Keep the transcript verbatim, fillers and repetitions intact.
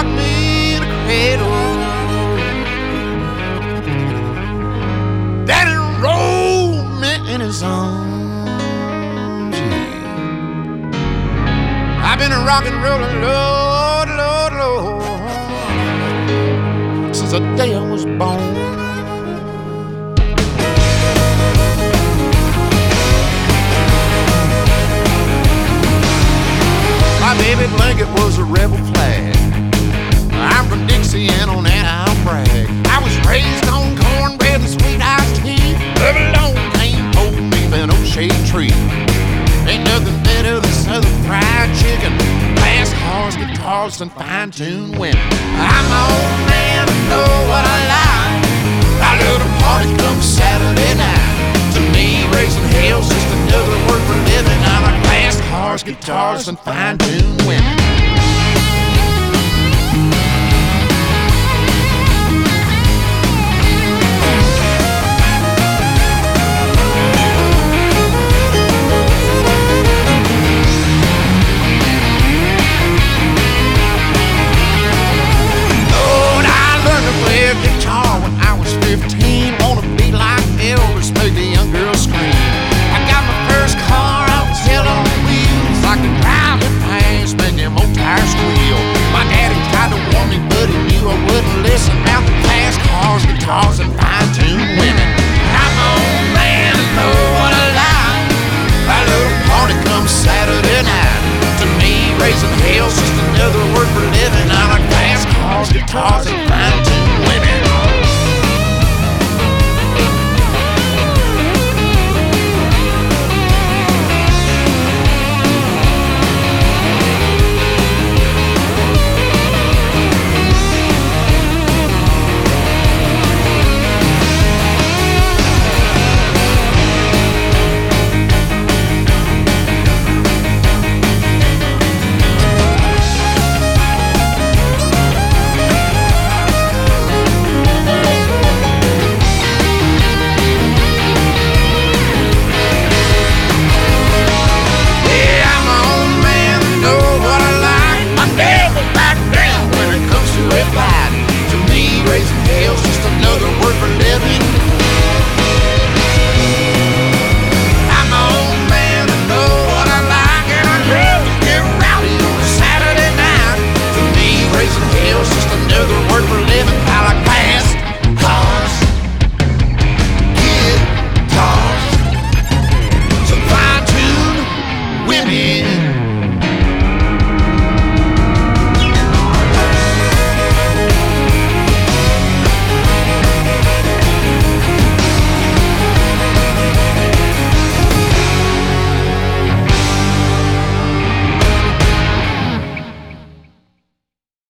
rocked me in a cradle. Daddy rolled me in his arms. Yeah. I've been a rock and rollin', Lord, Lord, Lord, since the day I was born. My baby blanket was a rebel flag. I'm from Dixie and on that I'll brag. I was raised on cornbread and sweet iced tea. Every long cane pole beef and oak shade tree. Ain't nothing better than southern fried chicken, fast cars, guitars, and fine-tuned women. I'm my old man, I know what I like. I love to party come Saturday night. To me, raising hell's just another word for living. I like fast cars, guitars, and fine-tuned women. Lord, I learned to play a guitar when I was fifteen. Wanna be like Elvis, make the young girls scream. I got my first car, I was hell on wheels. I could drive it fast, make them old tires squeal. My daddy tried to warn me, but he knew I wouldn't listen. Out the fast cars, guitars, and fine-tuned women. I'm my own man, I know what I like. A little party comes Saturday night. To me, raising hell's just another word for living. I like fast cars, guitars,